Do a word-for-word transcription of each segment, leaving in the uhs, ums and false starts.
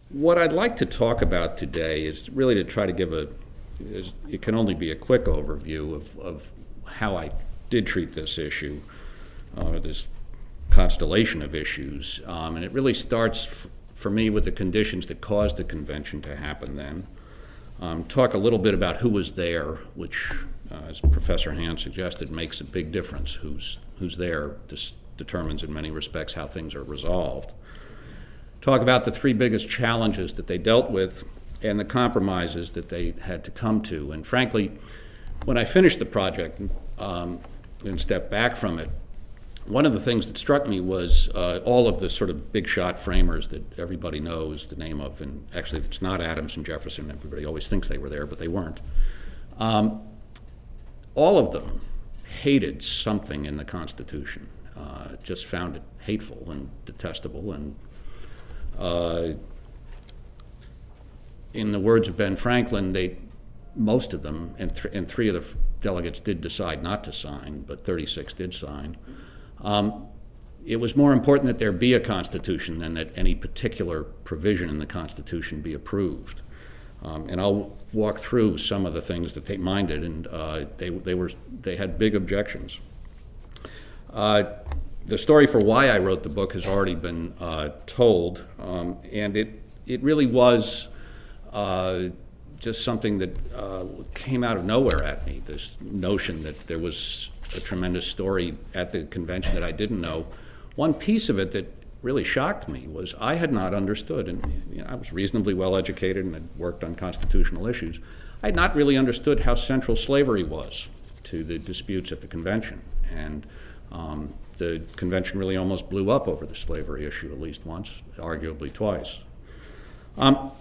what I'd like to talk about today is really to try to give a, is, it can only be a quick overview of, of how I did treat this issue, uh, this constellation of issues. Um, and it really starts f- for me with the conditions that caused the convention to happen then. Um, talk a little bit about who was there, which, uh, as Professor Hand suggested, makes a big difference. Who's, who's there dis- determines in many respects how things are resolved. Talk about the three biggest challenges that they dealt with and the compromises that they had to come to. And frankly, when I finished the project um, and stepped back from it, one of the things that struck me was uh, all of the sort of big shot framers that everybody knows the name of, and actually it's not Adams and Jefferson, everybody always thinks they were there, but they weren't. Um, all of them hated something in the Constitution, uh, just found it hateful and detestable. And uh, in the words of Ben Franklin, they, most of them, and, th- and three of the f- delegates did decide not to sign, but thirty-six did sign. Um, it was more important that there be a Constitution than that any particular provision in the Constitution be approved. Um, and I'll walk through some of the things that they minded, and uh, they, they, were, they had big objections. Uh, the story for why I wrote the book has already been uh, told, um, and it, it really was uh, just something that uh, came out of nowhere at me, this notion that there was a tremendous story at the convention that I didn't know. One piece of it that really shocked me was I had not understood, and you know, I was reasonably well educated and had worked on constitutional issues. I had not really understood how central slavery was to the disputes at the convention. And um, the convention really almost blew up over the slavery issue at least once, arguably twice. Um,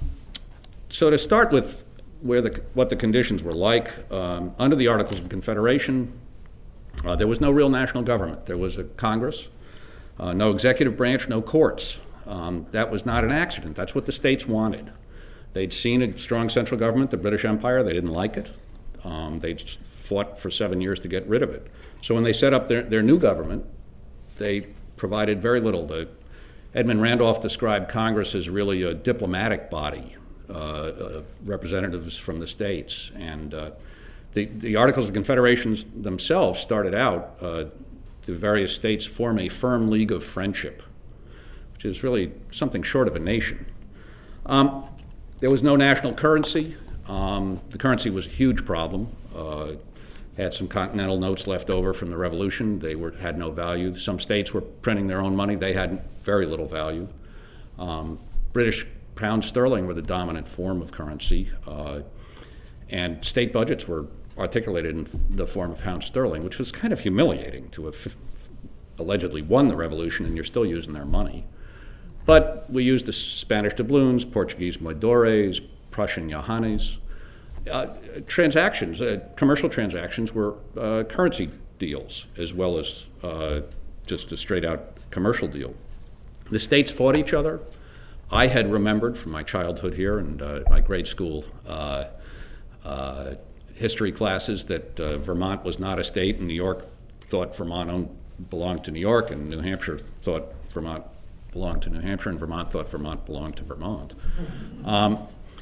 so to start with where the, what the conditions were like, um, under the Articles of Confederation, Uh, there was no real national government. There was a Congress, uh, no executive branch, no courts. Um, that was not an accident. That's what the states wanted. They'd seen a strong central government, the British Empire. They didn't like it. Um, they'd fought for seven years to get rid of it. So when they set up their, their new government, they provided very little. The, Edmund Randolph described Congress as really a diplomatic body, uh, uh, representatives from the states. And uh, The, the Articles of Confederation themselves started out, uh, the various states form a firm league of friendship, which is really something short of a nation. Um, there was no national currency. Um, the currency was a huge problem. Uh, had some continental notes left over from the Revolution. They were, had no value. Some states were printing their own money. They had very little value. Um, British pound sterling were the dominant form of currency. Uh, And state budgets were articulated in the form of pound sterling, which was kind of humiliating to have f- allegedly won the revolution and you're still using their money. But we used the Spanish doubloons, Portuguese moedores, Prussian johannes. Uh, transactions, uh, commercial transactions were uh, currency deals as well as uh, just a straight-out commercial deal. The states fought each other. I had remembered from my childhood here and uh, my grade school uh, Uh, history classes that uh, Vermont was not a state, and New York thought Vermont owned, belonged to New York, and New Hampshire thought Vermont belonged to New Hampshire, and Vermont thought Vermont belonged to Vermont. Um,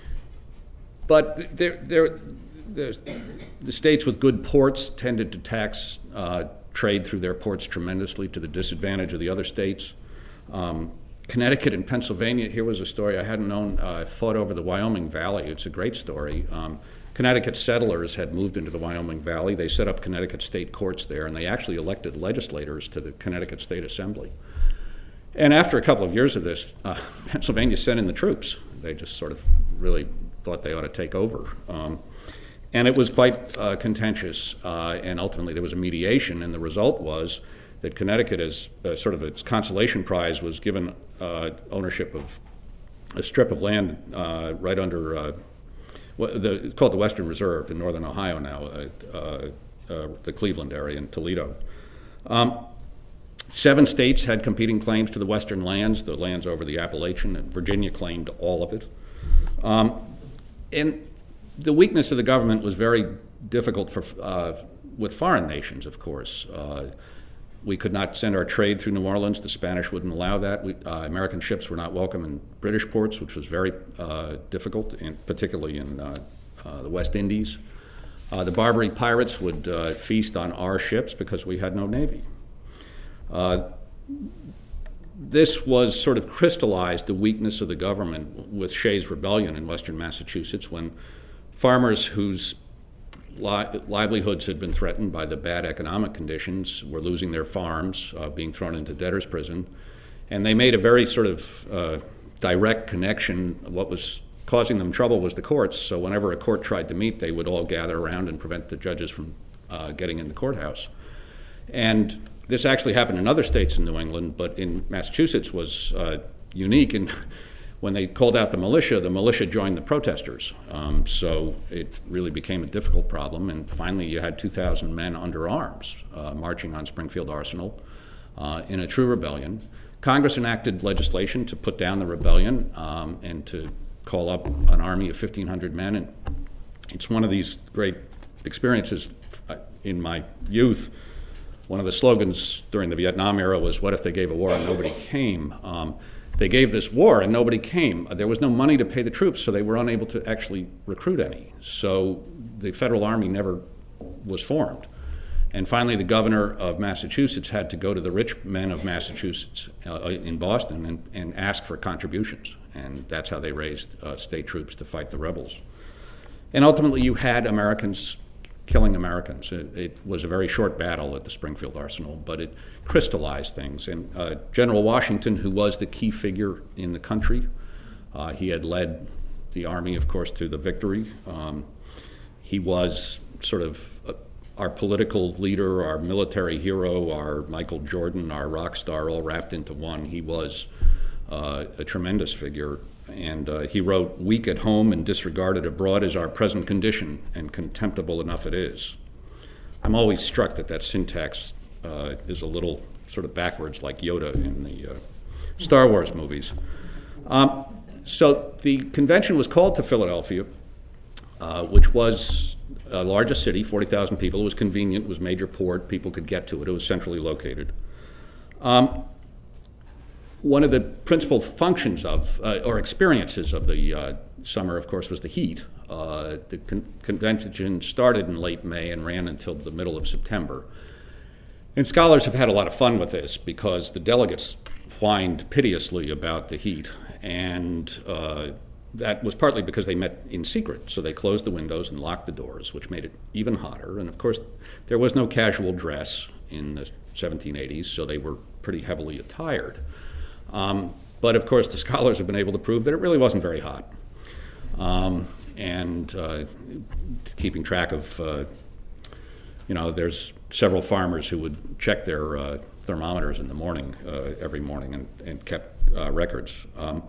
but there, there, the states with good ports tended to tax uh, trade through their ports tremendously to the disadvantage of the other states. Um, Connecticut and Pennsylvania, here was a story I hadn't known. I uh, fought over the Wyoming Valley. It's a great story. Um, Connecticut settlers had moved into the Wyoming Valley. They set up Connecticut state courts there, and they actually elected legislators to the Connecticut State Assembly. And after a couple of years of this, uh, Pennsylvania sent in the troops. They just sort of really thought they ought to take over. Um, and it was quite uh, contentious, uh, and ultimately there was a mediation, and the result was that Connecticut, as uh, sort of its consolation prize, was given uh, ownership of a strip of land uh, right under, uh, the, it's called the Western Reserve in northern Ohio now, uh, uh, uh, the Cleveland area in Toledo. Um, seven states had competing claims to the western lands, the lands over the Appalachian, and Virginia claimed all of it. Um, and the weakness of the government was very difficult for uh, with foreign nations, of course. Uh, we could not send our trade through New Orleans. The Spanish wouldn't allow that. We, uh, American ships were not welcome in British ports, which was very uh, difficult, in, particularly in uh, uh, the West Indies. Uh, the Barbary pirates would uh, feast on our ships because we had no navy. Uh, this was sort of crystallized the weakness of the government with Shays' Rebellion in western Massachusetts, when farmers whose li- livelihoods had been threatened by the bad economic conditions were losing their farms, uh, being thrown into debtor's prison. And they made a very sort of uh, direct connection. What was causing them trouble was the courts, so whenever a court tried to meet, they would all gather around and prevent the judges from uh, getting in the courthouse. And this actually happened in other states in New England, but in Massachusetts was uh, unique. And when they called out the militia, the militia joined the protesters. Um, so it really became a difficult problem. And finally, you had two thousand men under arms uh, marching on Springfield Arsenal uh, in a true rebellion. Congress enacted legislation to put down the rebellion um, and to call up an army of fifteen hundred men. And it's one of these great experiences in my youth. One of the slogans during the Vietnam era was, "What if they gave a war and nobody came?" Um, they gave this war and nobody came. There was no money to pay the troops, so they were unable to actually recruit any. So the Federal Army never was formed. And finally, the governor of Massachusetts had to go to the rich men of Massachusetts uh, in Boston and, and ask for contributions. And that's how they raised uh, state troops to fight the rebels. And ultimately, you had Americans killing Americans. It, it was a very short battle at the Springfield Arsenal, but it crystallized things. And uh, General Washington, who was the key figure in the country, uh, he had led the Army, of course, to the victory. Um, he was sort of a, our political leader, our military hero, our Michael Jordan, our rock star, all wrapped into one. He was uh, a tremendous figure. And uh, he wrote, "Weak at home and disregarded abroad is our present condition, and contemptible enough it is." I'm always struck that that syntax uh, is a little sort of backwards, like Yoda in the uh, Star Wars movies. Um, so the convention was called to Philadelphia, uh, which was a largest city, forty thousand people. It was convenient, it was major port, people could get to it, it was centrally located. Um, One of the principal functions of, uh, or experiences of the uh, summer, of course, was the heat. Uh, the con- convention started in late May and ran until the middle of September. And scholars have had a lot of fun with this because the delegates whined piteously about the heat. And uh, that was partly because they met in secret. So they closed the windows and locked the doors, which made it even hotter. And of course, there was no casual dress in the seventeen eighties, so they were pretty heavily attired. Um, but of course, the scholars have been able to prove that it really wasn't very hot. Um, and uh, keeping track of, uh, you know, there's several farmers who would check their uh, thermometers in the morning, uh, every morning, and, and kept uh, records. Um,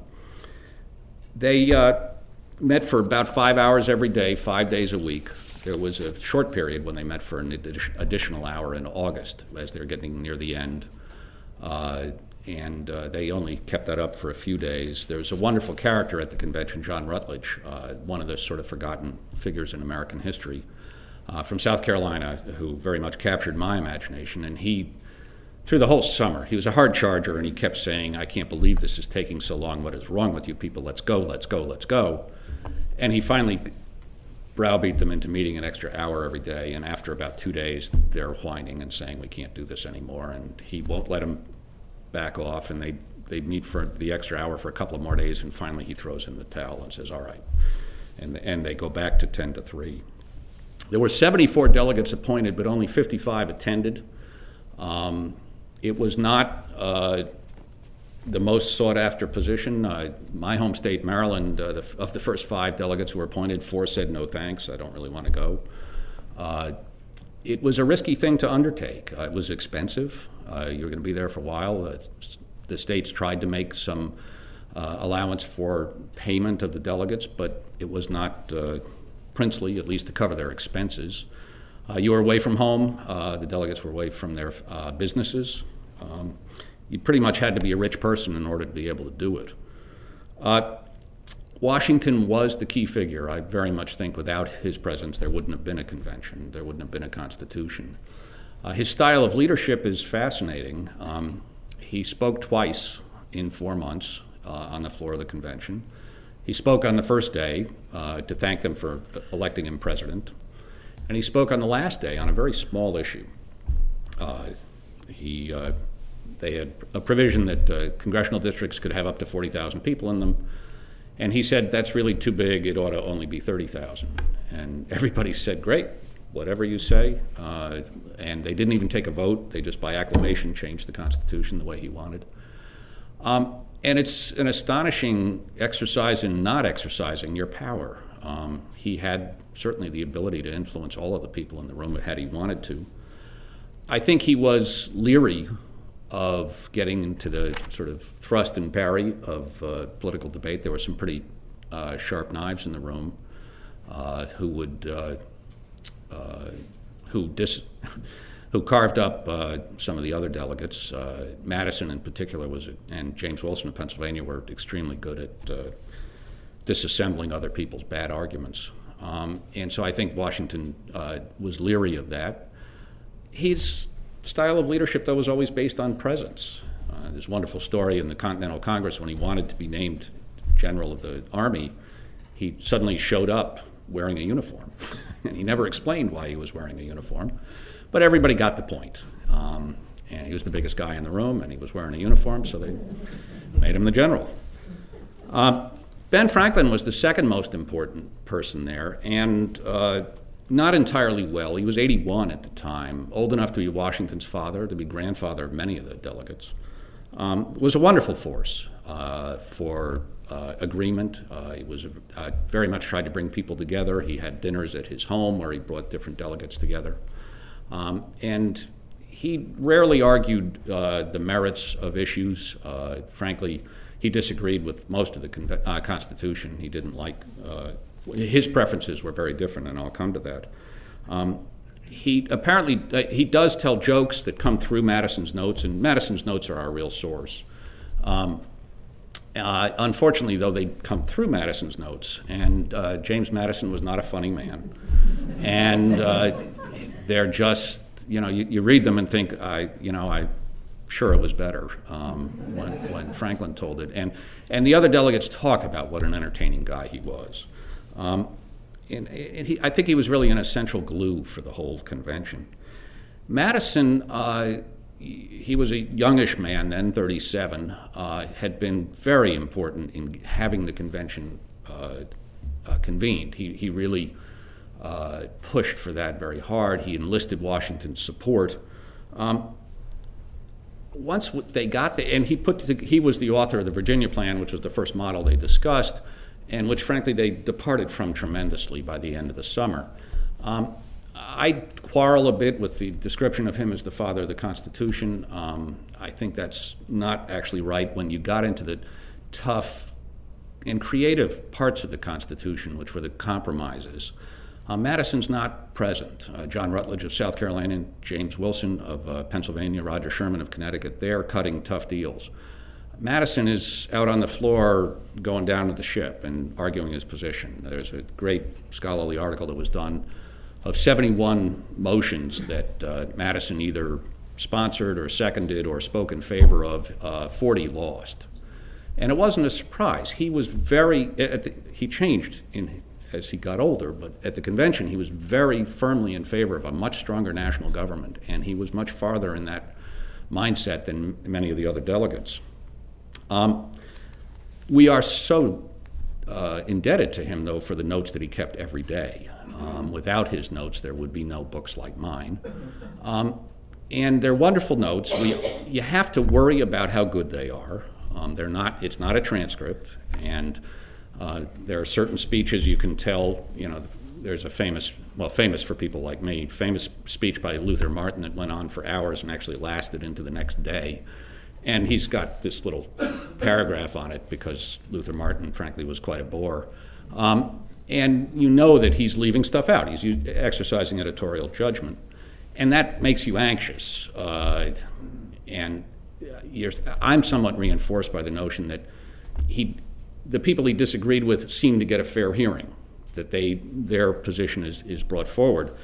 they uh, met for about five hours every day, five days a week. There was a short period when they met for an additional hour in August as they were getting near the end. Uh, And uh, they only kept that up for a few days. There was a wonderful character at the convention, John Rutledge, uh, one of the sort of forgotten figures in American history, uh, from South Carolina, who very much captured my imagination. And he, through the whole summer, he was a hard charger, and he kept saying, "I can't believe this is taking so long. What is wrong with you people? Let's go, let's go, let's go." And he finally browbeat them into meeting an extra hour every day. And after about two days, they're whining and saying, "We can't do this anymore." And he won't let them back off, and they they meet for the extra hour for a couple of more days, and finally he throws in the towel and says, "All right," and and they go back to ten to three. There were seventy-four delegates appointed, but only fifty-five attended. Um, it was not uh, the most sought-after position. Uh, my home state, Maryland, uh, the, of the first five delegates who were appointed, four said, "No thanks, I don't really want to go." Uh, It was a risky thing to undertake. Uh, it was expensive. Uh, you're going to be there for a while. Uh, the states tried to make some uh, allowance for payment of the delegates, but it was not uh, princely, at least to cover their expenses. Uh, you were away from home. Uh, the delegates were away from their uh, businesses. Um, you pretty much had to be a rich person in order to be able to do it. Uh, Washington was the key figure. I very much think without his presence, there wouldn't have been a convention. There wouldn't have been a constitution. Uh, his style of leadership is fascinating. Um, he spoke twice in four months uh, on the floor of the convention. He spoke on the first day uh, to thank them for electing him president, and he spoke on the last day on a very small issue. Uh, he, uh, they had a provision that uh, congressional districts could have up to forty thousand people in them, and he said, that's really too big, it ought to only be thirty thousand. And everybody said, great, whatever you say. Uh, and they didn't even take a vote, they just by acclamation changed the Constitution the way he wanted. Um, and it's an astonishing exercise in not exercising your power. Um, he had certainly the ability to influence all of the people in the room had he wanted to. I think he was leery of getting into the sort of thrust and parry of uh, political debate. There were some pretty uh, sharp knives in the room uh, who would uh, uh, who dis who carved up uh, some of the other delegates. Uh, Madison, in particular, was and James Wilson of Pennsylvania were extremely good at uh, disassembling other people's bad arguments. Um, and so I think Washington uh, was leery of that. His style of leadership, though, was always based on presence. Uh, there's a wonderful story in the Continental Congress when he wanted to be named general of the Army. He suddenly showed up wearing a uniform, and he never explained why he was wearing a uniform, but everybody got the point. Um, and he was the biggest guy in the room, and he was wearing a uniform, so they made him the general. Uh, Ben Franklin was the second most important person there, and uh, not entirely well. He was eighty-one at the time, old enough to be Washington's father, to be grandfather of many of the delegates. Um, was a wonderful force uh, for uh, agreement. Uh, he was uh, very much tried to bring people together. He had dinners at his home where he brought different delegates together. Um, and he rarely argued uh, the merits of issues. Uh, frankly, he disagreed with most of the con- uh, Constitution. He didn't like, uh, his preferences were very different, and I'll come to that. Um, he apparently, uh, he does tell jokes that come through Madison's notes, and Madison's notes are our real source. Um, uh, unfortunately, though, they come through Madison's notes, and uh, James Madison was not a funny man. And uh, they're just, you know, you, you read them and think, I, you know, I, sure it was better um, when, when Franklin told it. And, and the other delegates talk about what an entertaining guy he was. Um, and, and he, I think he was really an essential glue for the whole convention. Madison, uh, he was a youngish man then, thirty-seven, uh, had been very important in having the convention uh, uh, convened. He, he really uh, pushed for that very hard. He enlisted Washington's support. Um, once they got the, and he put, the, he was the author of the Virginia Plan, which was the first model they discussed, and which, frankly, they departed from tremendously by the end of the summer. Um, I quarrel a bit with the description of him as the father of the Constitution. Um, I think that's not actually right. When you got into the tough and creative parts of the Constitution, which were the compromises, uh, Madison's not present. Uh, John Rutledge of South Carolina, and James Wilson of uh, Pennsylvania, Roger Sherman of Connecticut, they're cutting tough deals. Madison is out on the floor going down to the ship and arguing his position. There's a great scholarly article that was done of seventy-one motions that uh, Madison either sponsored or seconded or spoke in favor of, uh, forty lost. And it wasn't a surprise. He was very, at the, he changed in, as he got older, but at the convention he was very firmly in favor of a much stronger national government, and he was much farther in that mindset than many of the other delegates. Um, we are so uh, indebted to him, though, for the notes that he kept every day. Um, without his notes, there would be no books like mine. Um, and they're wonderful notes. We, you have to worry about how good they are. Um, they're not, it's not a transcript, and uh, there are certain speeches you can tell, you know, there's a famous, well, famous for people like me, famous speech by Luther Martin that went on for hours and actually lasted into the next day. And he's got this little paragraph on it because Luther Martin, frankly, was quite a bore. Um, and you know that he's leaving stuff out. He's u- exercising editorial judgment. And that makes you anxious. Uh, and you're, I'm somewhat reinforced by the notion that he, the people he disagreed with seem to get a fair hearing, that they, their position is, is brought forward.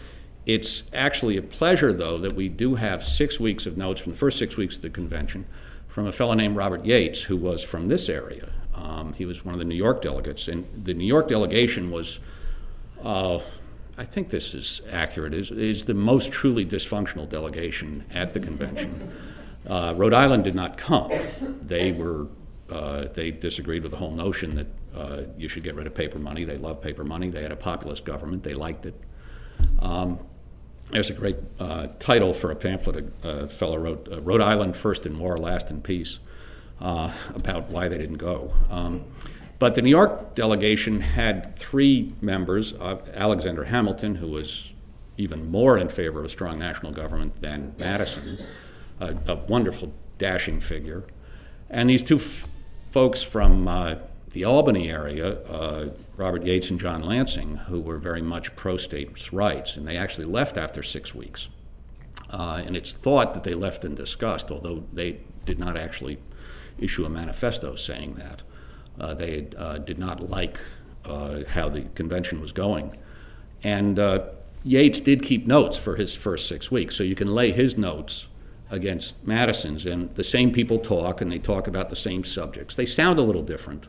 It's actually a pleasure, though, that we do have six weeks of notes from the first six weeks of the convention from a fellow named Robert Yates, who was from this area. Um, he was one of the New York delegates, and the New York delegation was, uh, I think this is accurate, is, is the most truly dysfunctional delegation at the convention. Uh, Rhode Island did not come. They were, uh, they disagreed with the whole notion that uh, you should get rid of paper money. They loved paper money. They had a populist government. They liked it. Um, there's a great uh, title for a pamphlet a, a fellow wrote, uh, Rhode Island First in War, Last in Peace, uh, about why they didn't go. Um, but the New York delegation had three members, uh, Alexander Hamilton, who was even more in favor of a strong national government than Madison, a, a wonderful, dashing figure, and these two f- folks from uh, the Albany area, uh, Robert Yates and John Lansing, who were very much pro-states' rights, and they actually left after six weeks. Uh, and it's thought that they left in disgust, although they did not actually issue a manifesto saying that. Uh, they uh, did not like uh, how the convention was going. And uh, Yates did keep notes for his first six weeks, so you can lay his notes against Madison's, and the same people talk, and they talk about the same subjects. They sound a little different,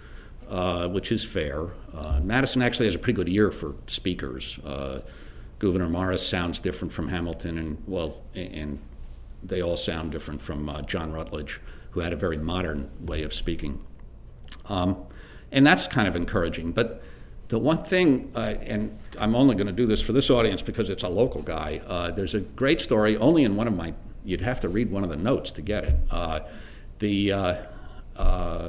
uh, which is fair. Uh, Madison actually has a pretty good ear for speakers. Uh, Gouverneur Morris sounds different from Hamilton, and well, and they all sound different from uh, John Rutledge, who had a very modern way of speaking. Um, and that's kind of encouraging. But the one thing, uh, and I'm only going to do this for this audience because it's a local guy, uh, there's a great story, only in one of my, you'd have to read one of the notes to get it. Uh, the uh, uh,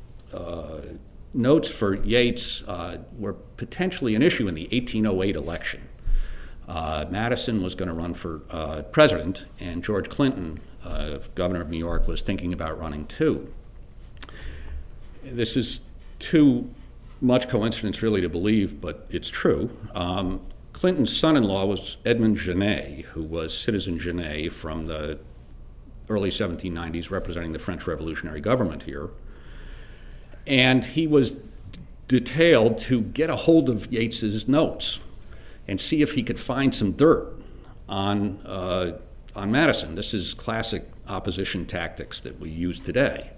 uh, notes for Yates uh, were potentially an issue in the eighteen oh eight election. Uh, Madison was going to run for uh, president, and George Clinton, uh, governor of New York, was thinking about running too. This is too much coincidence really to believe, but it's true. Um, Clinton's son-in-law was Edmond Genet, who was Citizen Genet from the early seventeen nineties, representing the French Revolutionary government here. And he was detailed to get a hold of Yates's notes and see if he could find some dirt on, uh, on Madison. This is classic opposition tactics that we use today.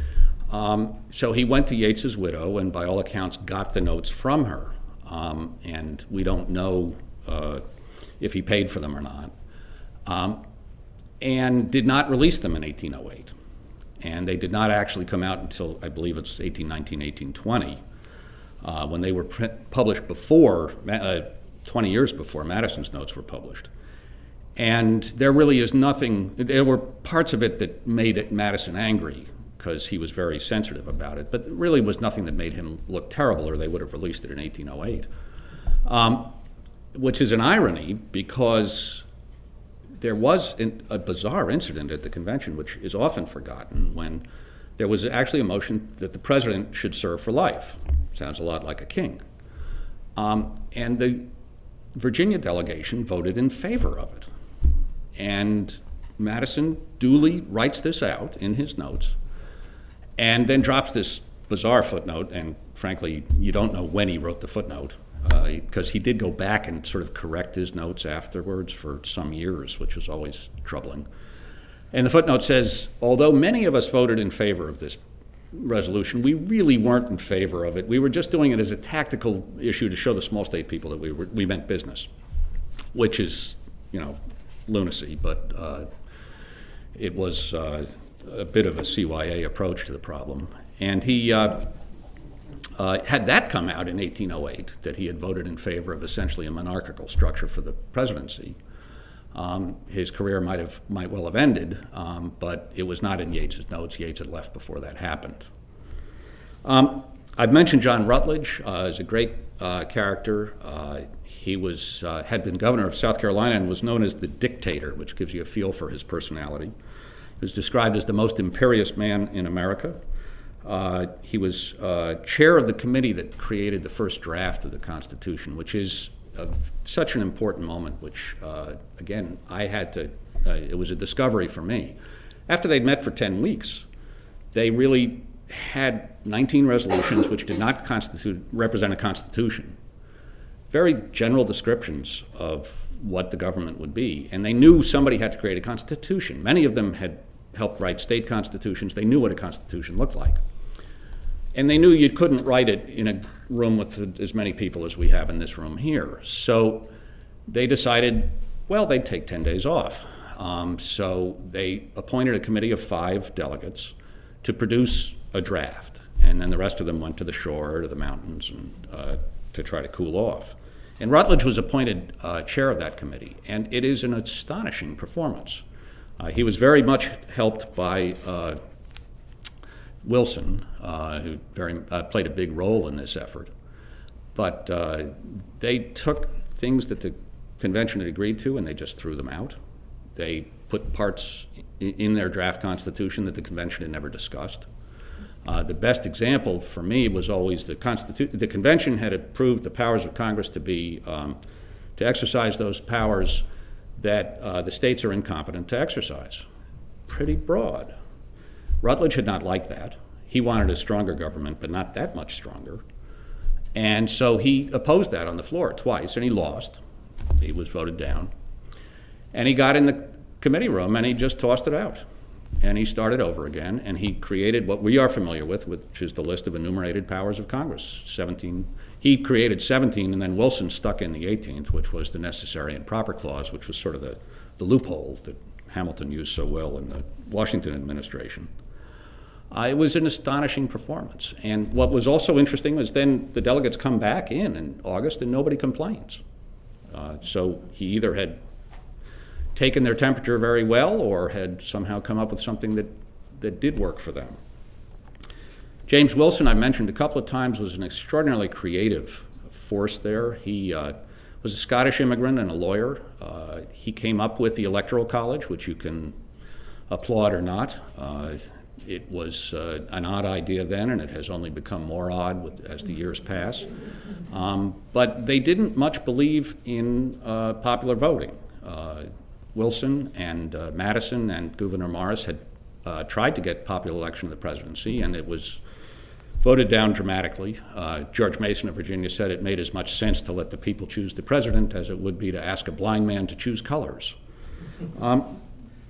Um, so he went to Yates's widow and by all accounts got the notes from her. Um, and we don't know uh, if he paid for them or not. Um, and did not release them in eighteen oh eight. And they did not actually come out until, I believe it's eighteen nineteen, eighteen twenty, uh, when they were print- published before, uh, twenty years before Madison's notes were published. And there really is nothing, there were parts of it that made it Madison angry because he was very sensitive about it, but there really was nothing that made him look terrible or they would have released it in eighteen oh eight. Um, which is an irony because there was in, a bizarre incident at the convention, which is often forgotten, when there was actually a motion that the president should serve for life. Sounds a lot like a king. Um, and the Virginia delegation voted in favor of it. And Madison duly writes this out in his notes and then drops this bizarre footnote, and frankly, you don't know when he wrote the footnote, because uh, he did go back and sort of correct his notes afterwards for some years, which was always troubling. And the footnote says, although many of us voted in favor of this resolution, we really weren't in favor of it. We were just doing it as a tactical issue to show the small state people that we were, we meant business, which is, you know, lunacy, but uh, it was uh, a bit of a C Y A approach to the problem. And he uh, uh, had that come out in eighteen oh eight, that he had voted in favor of essentially a monarchical structure for the presidency. Um, his career might have might well have ended, um, but it was not in Yates's notes. Yates had left before that happened. Um, I've mentioned John Rutledge uh, as a great uh, character. Uh, he was uh, had been governor of South Carolina and was known as the Dictator, which gives you a feel for his personality. He was described as the most imperious man in America. Uh, he was uh, chair of the committee that created the first draft of the Constitution, which is of such an important moment, which, uh, again, I had to, uh, it was a discovery for me. After they'd met for ten weeks, they really had nineteen resolutions which did not constitute, represent a constitution. very general descriptions of what the government would be. And they knew somebody had to create a constitution. Many of them had helped write state constitutions. They knew what a constitution looked like. And they knew you couldn't write it in a room with as many people as we have in this room here. So they decided, well, they'd take ten days off. Um, so they appointed a committee of five delegates to produce a draft. And then the rest of them went to the shore, to the mountains, and uh, to try to cool off. And Rutledge was appointed uh, chair of that committee, and it is an astonishing performance. Uh, he was very much helped by uh, Wilson, uh, who very uh, played a big role in this effort. But uh, they took things that the convention had agreed to, and they just threw them out. They put parts in their draft constitution that the convention had never discussed. Uh, the best example for me was always the Constitu- the convention had approved the powers of Congress to be um, to exercise those powers that uh, the states are incompetent to exercise. Pretty broad. Rutledge had not liked that. He wanted a stronger government, but not that much stronger. And so he opposed that on the floor twice, and he lost. He was voted down. And he got in the committee room, and he just tossed it out. And he started over again, and he created what we are familiar with, which is the list of enumerated powers of Congress, seventeen. He created seventeen, and then Wilson stuck in the eighteenth, which was the necessary and proper clause, which was sort of the, the loophole that Hamilton used so well in the Washington administration. Uh, it was an astonishing performance. And what was also interesting was then the delegates come back in in August, and nobody complains. Uh, so he either had taken their temperature very well or had somehow come up with something that, that did work for them. James Wilson, I mentioned a couple of times, was an extraordinarily creative force there. He uh, was a Scottish immigrant and a lawyer. Uh, he came up with the Electoral College, which you can applaud or not. Uh, it was uh, an odd idea then, and it has only become more odd with, as the years pass. Um, but they didn't much believe in uh, popular voting. Uh, Wilson and uh, Madison and Gouverneur Morris had uh, tried to get popular election of the presidency, and it was voted down dramatically. Uh, George Mason of Virginia said it made as much sense to let the people choose the president as it would be to ask a blind man to choose colors. Um,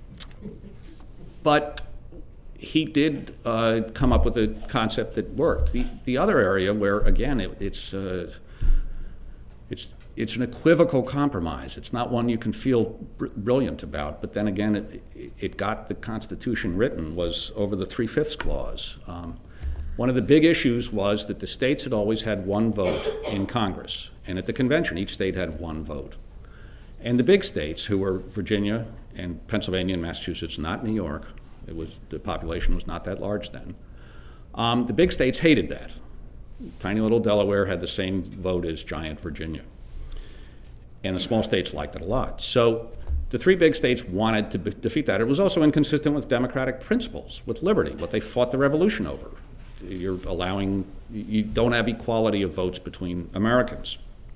but he did uh, come up with a concept that worked. The, the other area where, again, it, it's, uh, it's It's an equivocal compromise. It's not one you can feel br- brilliant about, but then again, it, it got the Constitution written, was over the Three-Fifths Clause. Um, one of the big issues was that the states had always had one vote in Congress, and at the convention, each state had one vote. And the big states, who were Virginia and Pennsylvania and Massachusetts, not New York, it was, the population was not that large then, um, the big states hated that. Tiny little Delaware had the same vote as giant Virginia. And the small states liked it a lot. So the three big states wanted to be- defeat that. It was also inconsistent with democratic principles, with liberty, what they fought the revolution over. You're allowing, you don't have equality of votes between Americans.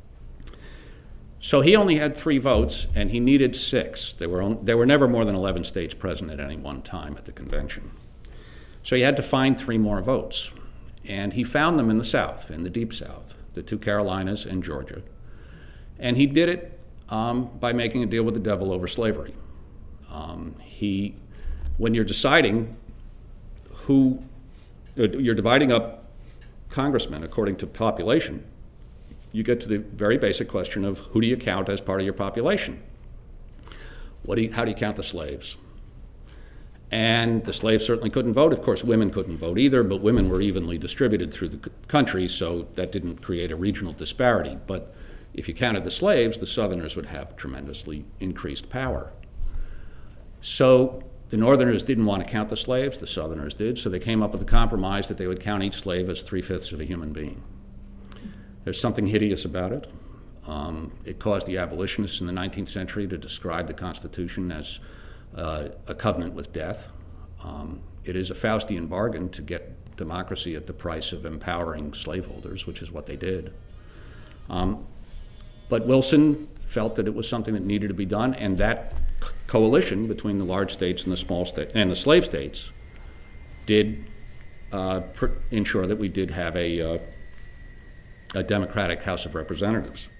So he only had three votes, and he needed six. There were, on, there were never more than eleven states present at any one time at the convention. So he had to find three more votes. And he found them in the South, in the Deep South, the two Carolinas and Georgia. And he did it um, by making a deal with the devil over slavery. Um, he, when you're deciding who, you're dividing up congressmen according to population, you get to the very basic question of who do you count as part of your population? What do you, how do you count the slaves? And the slaves certainly couldn't vote. Of course, women couldn't vote either, but women were evenly distributed through the country, so that didn't create a regional disparity. But if you counted the slaves, the Southerners would have tremendously increased power. So the Northerners didn't want to count the slaves, the Southerners did, so they came up with a compromise that they would count each slave as three-fifths of a human being. There's something hideous about it. Um, it caused the abolitionists in the nineteenth century to describe the Constitution as uh, a covenant with death. Um, it is a Faustian bargain to get democracy at the price of empowering slaveholders, which is what they did. Um, But Wilson felt that it was something that needed to be done, and that co- coalition between the large states and the small states and the slave states did uh, pr- ensure that we did have a, uh, a democratic House of Representatives.